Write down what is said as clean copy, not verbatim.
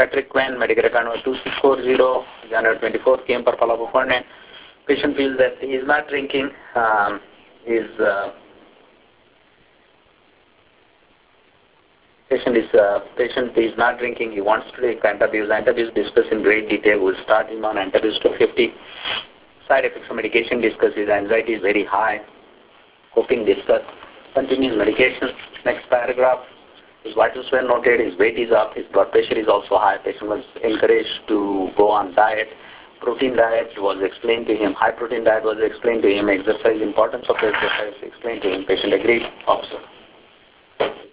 Patrick Quinn, medical record number 2640, January 24, came for follow-up appointment. Patient feels that he is not drinking. Patient is not drinking. He wants to take antabuse. Antabuse discussed in great detail. We'll start him on antabuse 250. Side effects of medication discussed. His anxiety is very high. Coping discussed. Continues medication. Next paragraph. His vitals were noted. His weight is up. His blood pressure is also high. Patient was encouraged to go on diet. Protein diet was explained to him. High protein diet was explained to him. Exercise, importance of exercise explained to him. Patient agreed. Observe.